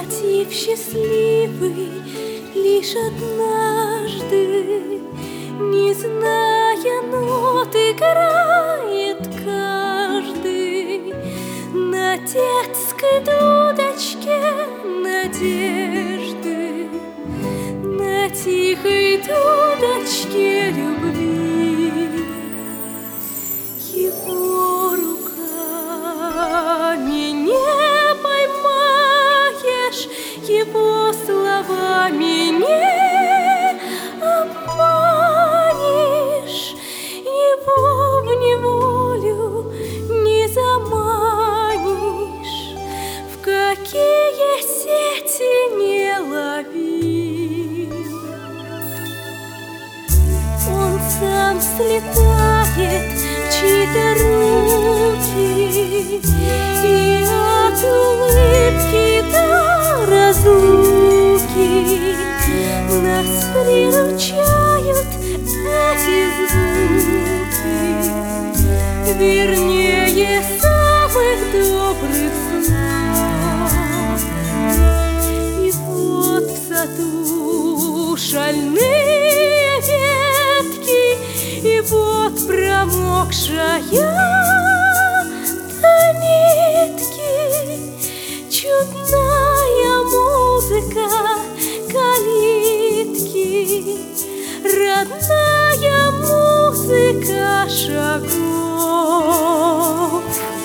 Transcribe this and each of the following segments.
Мотив счастливый лишь однажды, не зная нот, играет каждый на детской дудочке надежды, на тихой дудочке любви. Его руками не поймаешь, его словами не обманешь, его в неволю не заманишь, в какие сети не лови. Он сам слетает в чьи-то руки и от улыбки до разлуки нас приручают эти звуки, вернее самых добрых снов. И вот в саду шальные ветки, и вот промокшая до нитки чудная музыка калитки, родная музыка шагов.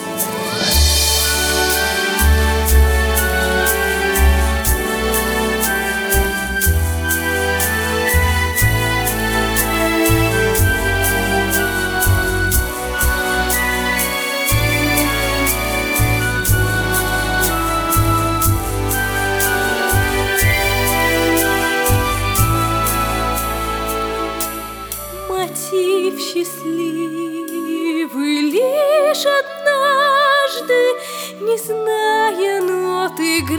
Мотив счастливый лишь однажды, не зная нот,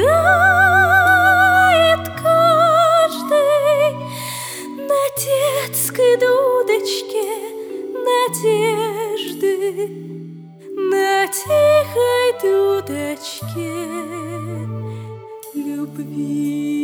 играет каждый на детской дудочке надежды, на тихой дудочке любви.